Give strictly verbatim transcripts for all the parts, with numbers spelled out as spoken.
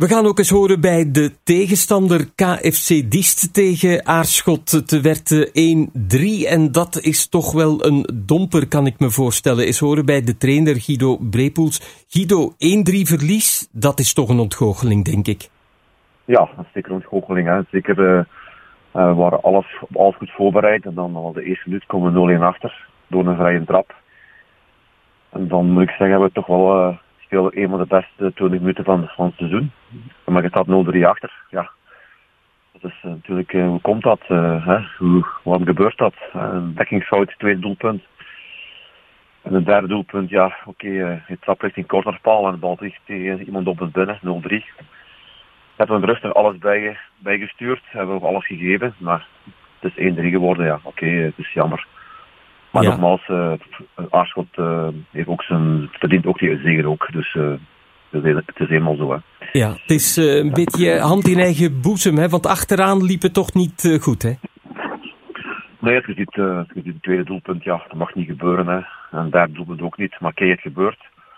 We gaan ook eens horen bij de tegenstander K F C Diest tegen Aarschot. Het werd één drie en dat is toch wel een domper, kan ik me voorstellen. Eens horen bij de trainer Guido Brepoels. Guido, één drie verlies, dat is toch een ontgoocheling, denk ik. Ja, dat is zeker een ontgoocheling. Hè. Zeker, uh, uh, we waren alles, alles goed voorbereid en dan al de eerste minuut komen we nul een achter door een vrije trap. En dan moet ik zeggen, hebben we toch wel... Uh, een van de beste twintig minuten van, van het seizoen. Maar je staat nul drie achter. Ja. Dat is uh, natuurlijk, uh, hoe komt dat? Uh, hè? Hoe, waarom gebeurt dat? Uh, een dekkingsfout, tweede doelpunt. En een derde doelpunt, ja, oké, okay, uh, je trapt richting cornerpaal en de bal vliegt tegen iemand op het binnen, nul drie. Hebben we rustig alles bij, bijgestuurd, hebben we ook alles gegeven, maar het is één drie geworden, ja, oké, okay, het is jammer. Maar ja. nogmaals, uh, Aarschot uh, heeft ook zijn, verdient ook die zege ook. Dus uh, het, is, het is eenmaal zo. Hè. Ja, het is uh, een beetje hand in eigen boezem, hè? Want achteraan liep het toch niet uh, goed, hè? Nee, als je ziet, uh, als je ziet het tweede doelpunt, ja, dat mag niet gebeuren. Hè. En het derde doelpunt ook niet. Maar kijk, het gebeurt.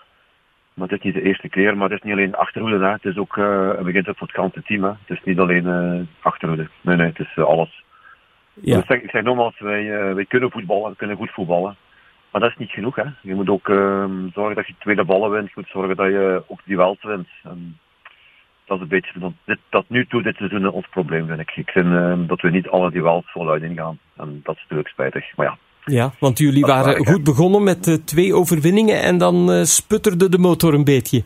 Maar het is niet de eerste keer, maar het is niet alleen achterhoede. Hè. Het is ook, uh, het begint ook voor het ganse team. Hè. Het is niet alleen uh, achterhoede. Nee, nee, het is uh, alles. Ja. Ik, zeg, ik zeg nogmaals, wij, uh, wij kunnen voetballen, we kunnen goed voetballen. Maar dat is niet genoeg, hè. Je moet ook uh, zorgen dat je tweede ballen wint. Je moet zorgen dat je ook die duels wint. En dat is een beetje dat, dit, dat nu toe dit seizoen ons probleem, vind ik. Ik vind uh, dat we niet alle duels voluit ingaan. En dat is natuurlijk spijtig, maar ja. Ja, want jullie waren waar, goed begonnen met uh, twee overwinningen en dan uh, sputterde de motor een beetje.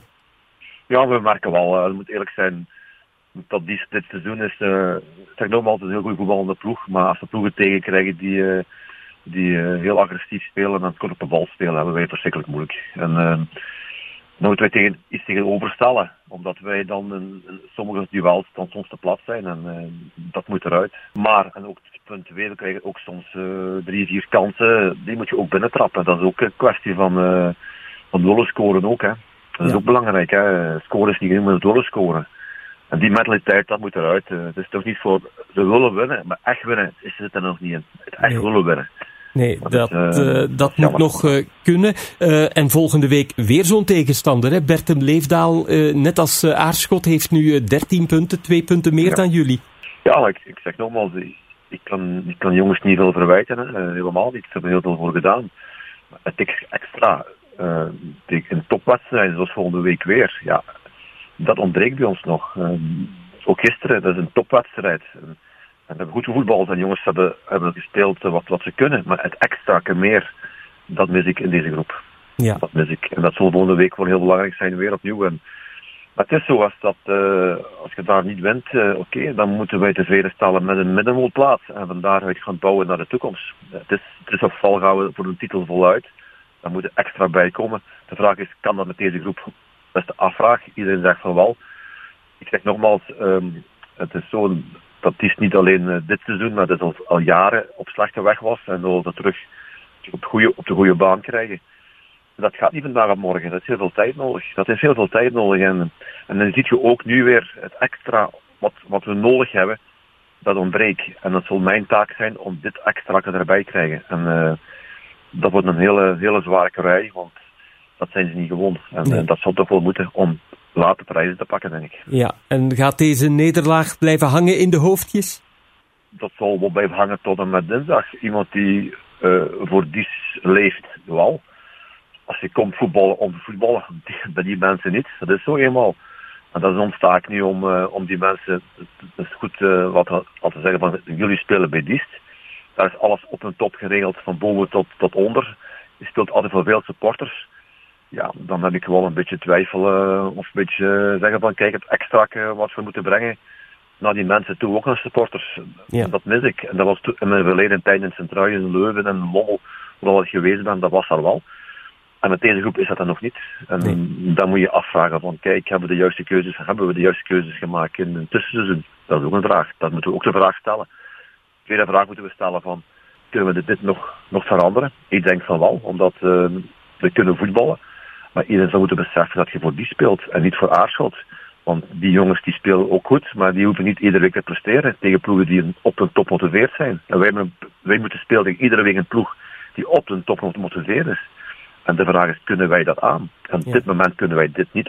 Ja, we merken wel, uh, het moet eerlijk zijn... Dat die, dit seizoen is, uh, zeg nogmaals, een heel goed voetballende ploeg. Maar als we ploegen tegenkrijgen die, uh, die uh, heel agressief spelen en kort op de bal spelen, hebben wij het verschrikkelijk moeilijk. En uh, dan moeten wij tegen, iets tegenover stellen. Omdat wij dan in, in sommige duels dan soms te plat zijn. En uh, dat moet eruit. Maar, en ook punt twee, we krijgen ook soms uh, drie, vier kansen. Die moet je ook binnentrappen. Dat is ook een kwestie van, uh, van doelen scoren ook. Hè. Dat is ja. ook belangrijk. Hè. Scoren is niet genoeg, maar doelen scoren. En die mentaliteit, dat moet eruit. Uh, het is toch niet voor, ze willen winnen, maar echt winnen is het er nog niet in. Het echt nee. willen winnen. Nee, dat, dat, is, uh, uh, dat moet nog uh, kunnen. Uh, en volgende week weer zo'n tegenstander. Hè? Bertem Leefdaal, uh, net als uh, Aarschot, heeft nu uh, dertien punten, twee punten meer ja. dan jullie. Ja, ik, ik zeg nogmaals, ik kan, ik kan jongens niet veel verwijten. Hè? Uh, helemaal niet, ze hebben heel veel voor gedaan. Maar het is extra. Uh, een topwedstrijd, zoals volgende week weer. Ja. Dat ontbreekt bij ons nog. Um, ook gisteren, dat is een topwedstrijd. En, en we hebben goed gevoetbald en jongens hebben, hebben gespeeld wat, wat ze kunnen. Maar het extra meer, dat mis ik in deze groep. Ja. Dat mis ik. En dat zal volgende week wel heel belangrijk zijn, weer opnieuw. En, maar het is zo, als, dat, uh, als je daar niet wint, uh, oké, okay, dan moeten wij tevreden stellen met een middenmootplaats. En van daaruit gaan bouwen naar de toekomst. Het is, het is of val gaan we voor een titel voluit. Dan moet er extra bij komen. De vraag is, kan dat met deze groep? Dat is de afvraag. Iedereen zegt van wel. Ik zeg nogmaals, um, het is zo dat het niet alleen uh, dit seizoen, maar dat het al, al jaren op slechte weg was en we dat terug op, goeie, op de goede baan krijgen. En dat gaat niet vandaag op morgen. Dat is heel veel tijd nodig. Dat is heel veel tijd nodig. En, en dan zie je ook nu weer het extra wat, wat we nodig hebben, dat ontbreekt. En dat zal mijn taak zijn om dit extra erbij te krijgen. En uh, dat wordt een hele, hele zware karwei, want dat zijn ze niet gewoon. En, nee. en dat zal toch wel moeten om later prijzen te pakken, denk ik. Ja, en gaat deze nederlaag blijven hangen in de hoofdjes? Dat zal wel blijven hangen tot en met dinsdag. Iemand die uh, voor Dies leeft, wel. Als je komt voetballen om te voetballen, bij die mensen niet. Dat is zo eenmaal. En dat is ons taak nu om, uh, om die mensen, het is goed uh, wat al te zeggen van, jullie spelen bij Diest. Daar is alles op een top geregeld, van boven tot, tot onder. Je speelt altijd voor veel supporters. Ja, dan heb ik wel een beetje twijfel uh, of een beetje uh, zeggen van kijk, het extra uh, wat we moeten brengen naar die mensen toe, ook naar supporters. Ja. Dat mis ik. En dat was to- in mijn verleden tijd in Centraal, in Leuven en Lommel, waar ik geweest ben, dat was er wel. En met deze groep is dat dan nog niet. En nee. dan moet je afvragen van kijk, hebben we de juiste keuzes, hebben we de juiste keuzes gemaakt in het tussenseizoen? Dat is ook een vraag. Dat moeten we ook de vraag stellen. De tweede vraag moeten we stellen van, kunnen we dit nog, nog veranderen? Ik denk van wel, omdat uh, we kunnen voetballen. Maar iedereen zou moeten beseffen dat je voor die speelt en niet voor Aarschot. Want die jongens die spelen ook goed, maar die hoeven niet iedere week te presteren tegen ploegen die op hun top motiveerd zijn. En wij, wij moeten spelen tegen iedere week een ploeg die op hun top motiveerd is. En de vraag is, kunnen wij dat aan? En op ja. dit moment kunnen wij dit niet aan.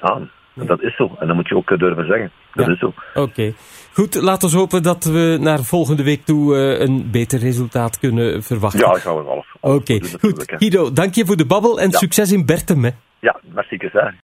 Nee. Dat is zo. En dat moet je ook durven zeggen. Dat ja. is zo. Oké. Okay. Goed, laten we hopen dat we naar volgende week toe uh, een beter resultaat kunnen verwachten. Ja, dat gaan we wel. Oké, okay. Goed. Guido, dank je voor de babbel en ja. succes in Bertem. Hè. Ja, merci.